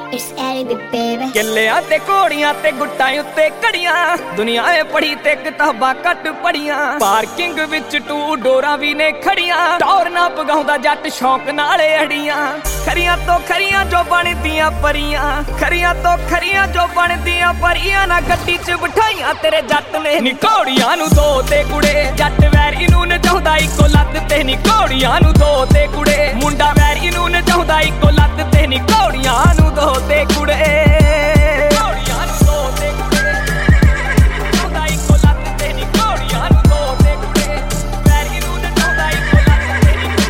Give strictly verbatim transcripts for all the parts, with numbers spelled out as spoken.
It's Ellie baby। ਕਿੱਲਿਆਂ ਤੇ ਘੋੜੀਆਂ ਤੇ ਗੁੱਟਾਂ ਉੱਤੇ ਘੜੀਆਂ, ਦੁਨੀਆ ਏ ਪੜੀ ਤੇ ਕਿਤਾਬਾਂ ਘੱਟ ਪੜੀਆਂ। ਪਾਰਕਿੰਗ ਵਿੱਚ ਟੂ ਡੋਰਾਂ ਵੀ ਨੇ ਖੜੀਆਂ, ਟੌਰ ਨਾ ਪਗਾਉਂਦਾ ਜੱਟ ਸ਼ੌਂਕ ਨਾਲੇ ਅੜੀਆਂ। ਖਰੀਆਂ ਤੋਂ ਖਰੀਆਂ ਜੋ ਬਣਦੀਆਂ ਪਰੀਆਂ, ਖਰੀਆਂ ਤੋਂ ਖਰੀਆਂ ਜੋ ਬਣਦੀਆਂ ਪਰੀਆਂ। ਨਾ ਗੱਡੀ 'ਚ ਬਿਠਾਈਆਂ ਤੇਰੇ ਜੱਟ ਨੇ ਨੀ ਘੋੜੀਆਂ ਨੂੰ ਦੋ ਤੇ ਕੁੜੇ। ਜੱਟ ਵੈਰੀ ਨੂੰ ਨਚਾਉਂਦਾ ਇੱਕੋ ਲੱਤ ਤੇ ਨੀ ਘੋੜੀਆਂ ਨੂੰ ਦੋ ਤੇ ਕੁੜੇ। ਮੁੰਡਾ ਵੈਰੀ ਨੂੰ ਨਚਾਉਂਦਾ ਇੱਕੋ ਲੱਤ ਤੇ ਨੀ ਘੋੜੀਆਂ ਨੂੰ ਦੋ ਤੇ ਕੁੜੇ। ਘੋੜੀਆਂ ਨੂੰ ਦੋ ਤੇ ਕੁੜੇ, ਨਚਾਉਂਦਾ ਇੱਕੋ ਲੱਤ ਤੇ ਨੀ ਘੋੜੀਆਂ ਨੂੰ ਦੋ ਤੇ ਕੁੜੇ। ਵੈਰੀ ਨੂੰ ਨਚਾਉਂਦਾ ਇੱਕੋ ਲੱਤ ਤੇ ਨੀ।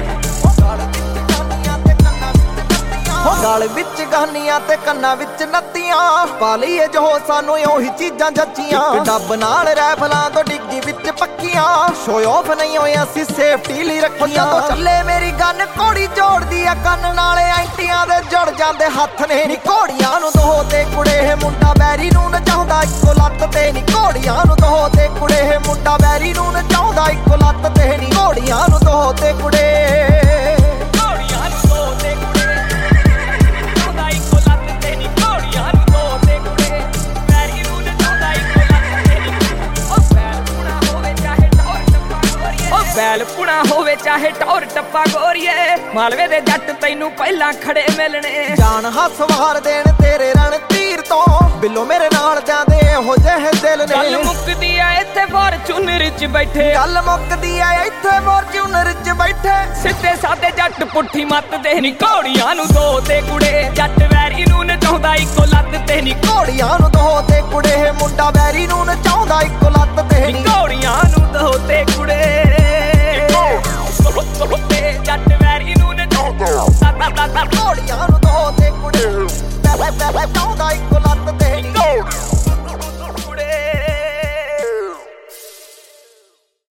ਹੋ ਗਲ ਵਿੱਚ ਗਾਨੀਆਂ ਤੇ ਕੰਨਾਂ ਵਿੱਚ ਨੱਤੀਆਂ, ਪਾ ਲਈਏ ਜੋ ਸਾਨੂੰ ਉਹੀ ਚੀਜ਼ਾਂ ਜੱਚੀਆਂ। ਡੱਬ ਨਾਲ ਰੈਫਲਾਂ ਤੋਂ ਡਿੱਗੀ ਵਿੱਚ ਪੱਕੀਆਂ, ਸ਼ੋ ਆਫ ਨਹੀਂ ਹੋਏ ਅਸੀਂ ਸੇਫਟੀ ਲਈ ਰੱਖੀਆਂ। ਜਦੋਂ ਚੱਲੇ ਮੇਰੀ ਗਨ ਘੋੜੀ ਜੋੜਦੀ ਆ ਕੰਨ ਨਾਲੇ ਐਂਟੀਆਂ ਦੇ ਜੁੜ ਜਾਂਦੇ ਹੱਥ ਨੇ ਨੀ ਘੋੜੀਆਂ ਨੂੰ ਦੋ ਤੇ ਕੁੜੇ। ਮੁੰਡਾ ਬੈਰੀ ਨੂੰ ਨਚਾਉਂਦਾ ਇੱਕੋ ਲੱਤ ਤੇ ਨੀ ਘੋੜੀਆਂ ਨੂੰ ਦੋ ਤੇ ਕੁੜੇ। ਮੁੰਡਾ ਬੈਰੀ ਨੂੰ ਨਚਾਉਂਦਾ ਇੱਕੋ ਲੱਤ ਤੇ ਨੀ ਘੋੜੀਆਂ ਨੂੰ ਦੋ ਤੇ ਕੁੜੇ। ਬੈਲ ਪੁਣਾ ਹੋਵੇ ਚਾਹੇ ਟੌਰ ਟੱਪਾ ਗੋਰੀਏ, ਮਾਲਵੇ ਦੇ ਜੱਟ ਤੈਨੂੰ ਪਹਿਲਾਂ ਖੜੇ ਮਿਲਣੇ। ਜਾਨ ਹੱਸਵਾਰ ਦੇਣ ਤੇਰੇ ਰਣ ਤੀਰ ਤੋਂ, ਬਿੱਲੋ ਮੇਰੇ ਨਾਲ ਜਾਂਦੇ ਇਹੋ ਜਿਹੇ ਦਿਲ ਨੇ। ਗੱਲ ਮੁੱਕਦੀ ਐ ਇੱਥੇ ਫੋਰਚੂਨਰ 'ਚ ਬੈਠੇ, ਗੱਲ ਮੁੱਕਦੀ ਐ ਇੱਥੇ ਫੋਰਚੂਨਰ 'ਚ ਬੈਠੇ। ਸਿੱਧੇ ਸਾਦੇ ਜੱਟ ਪੁੱਠੀ ਮੱਤ ਦੇ ਨੀ ਘੋੜੀਆਂ ਨੂੰ ਦੋ ਤੇ ਕੁੜੇ। ਜੱਟ ਵੈਰੀ ਨੂੰ ਨਚਾਉਂਦਾ ਇੱਕੋ ਲੱਤ ਤੇ ਨੀ ਘੋੜੀਆਂ ਨੂੰ ਦੋ ਤੇ ਕੁੜੇ। ਮੁੰਡਾ ਵੈਰੀ ਨੂੰ ਨਚਾਉਂਦਾ ਇੱਕੋ